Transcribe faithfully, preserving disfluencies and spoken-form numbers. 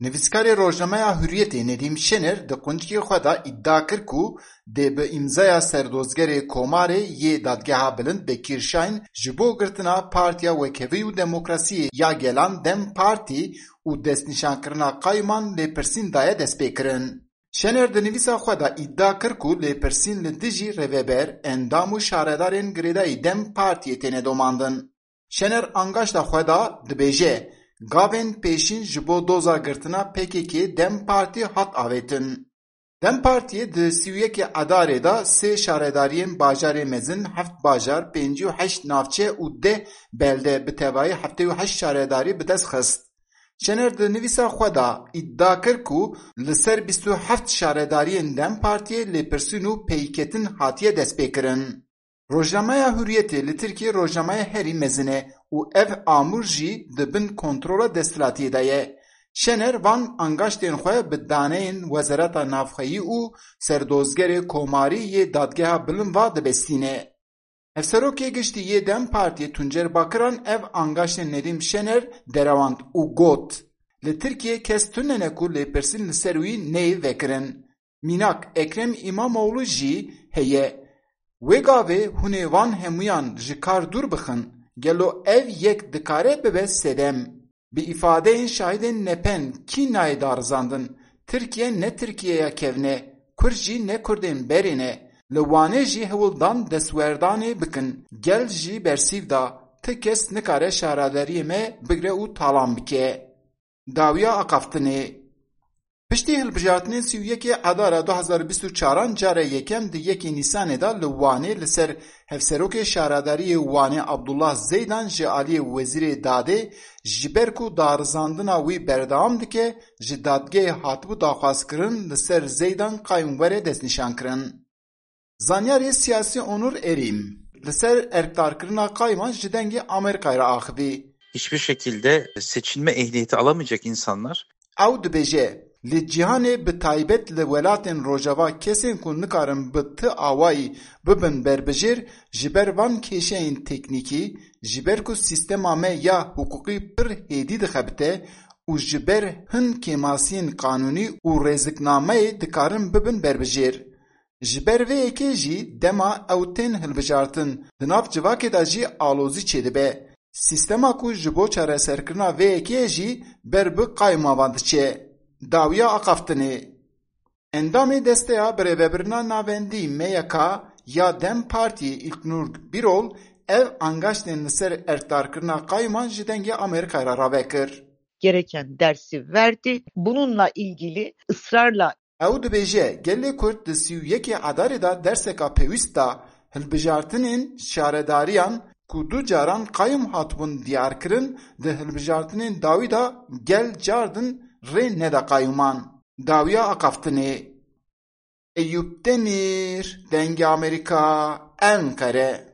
Nivîskarê Rojnameya Hürriyetê Nedîm Şener di quncikê xwe de îdia kir ku dê bi îmzaya serdozgerê Komarê yê Dadgeha Bilind Bekîr Şahin ji bo girtina Partiya Wekevî û Demokrasiyê ya Gelan Dem Partî û destnîşankirina qayûman lêpirsîn daye dest pê kirin. Şener di nivîsa xwe de îdia kir ku lêpirsîn li dijî rêveber, endam û şaredarên girêdayî Dem Partiyê têne domandin. Şener angaşta xwe de dibêje gavên pêşîn ji bo doza girtina P K K Dem Partî hat avêtin. Dem Partiyê di sî û yekê Edarê de sê şaredariyên bajarê mezin, heft bajar, pêncî û heşt navçe û deh belde bi tevahî heftê û heşt şaredarî bi dest xist. Şener di nivîsa xwe de îdia kir ku li ser bîst û heft şaredariyên Dem Partiyê lêpirsîn û peyketin hatiye dest pê kirin. Rojnameya Hürriyetê li Tirkiye rojnameya herî mezin e û ev amûr jî di bin kontrola desthilatiyê de ye. Şener van angaştên xwe bi daneyên Wezareta Navxweyî û serdozgerê Komarî yê Dadgeha Bilind ve dibestîne. Hevserokê giştî yê Dem Partiyê Tuncer Bakiran ev angaştên Nedîm Şener derewand û got: Li Tirkiye kes tunene ku lêpirsîn li ser wî neyê vekirin. Mînak Ekrem İmamoğlu jî heye. Wê gavê hûnê van hemûyan ji kar dûr bixin, gelo ev yek dikare bibe sedem. Bi îfadeyên şahidên nepen kî nayê darizandin, Tirkiye ne Tirkiyeya kevne, Kurd jî ne Kurdên berê ne. Li Wanê jî hewildan destwerdanê bikin, gel jî bersîv da, ti kes nikare şaraderiyê me bigire û talan bike. Dawiya aqaftinê. Piştî hilbijartinên sî û yekê Edara du hezar bîst û çaran care yekem di yekê Nîsanê de li Wanê li ser hevserokê şaradariyê Wanê Abdullah Zeydan ji aliyê Wezîrê Dadê ji ber ku darizandina wî berdewam dike, ji dadgehê hatibû daxwazkirin li ser Zeydan qayûnwerê destnîşan kirin. Zanyarê siyasî Onur Erîm li ser erkdarkirina qayûman ji dengê Amerîkayê re axivî. Hiçbir şekilde seçilme ehliyeti alamayacak insanlar. Ew dibêje li cîhanê bi taybet li welatên Rojava kesên ku nikarin bi ti awayî bibin berbijêr ji ber van kêşeyên teknîkî, ji ber ku sîstema me ya hukukî pir hêdî dixebite û ji ber hin kêmasiyên qanûnî û rêziknameyê dikarin bibin berbijêr. Ji ber vê yekê jî dema ew tên hilbijartin, di nav civakê de jî alozî çêdibe. Sîstema ku ji bo çareserkirina vê yekê jî ber bi qayûma van diçe. Dawiya aqaftinê. Endamê desteya birêvebirina navendî M Y K ya Dem Partiyê İlknur Birol ev angaştên li ser erkdarkirina qayûman ji dengê Amerîkayê re ravekir. Gereken dersi verdi. Bununla ilgili ısrarla Ew dibêje gelê Kurd di sî û yekê Edarê de derseka pêwîst da hilbijartinên şaredariyan ku du caran qayûm hatibûn diyarkirin di hilbijartinên dawî de gel cardin rê neda qayûman. Dawiya aqaftinê. Eyüp Demir, Dengê Amerîka, Enkere.